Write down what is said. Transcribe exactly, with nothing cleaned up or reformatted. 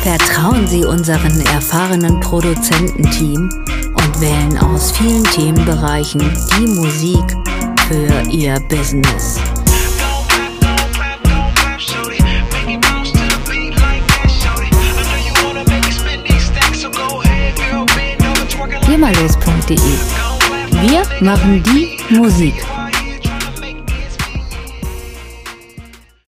Vertrauen Sie unserem erfahrenen Produzententeam und wählen aus vielen Themenbereichen die Musik für Ihr Business. geh mal los punkt de. Wir machen die Musik.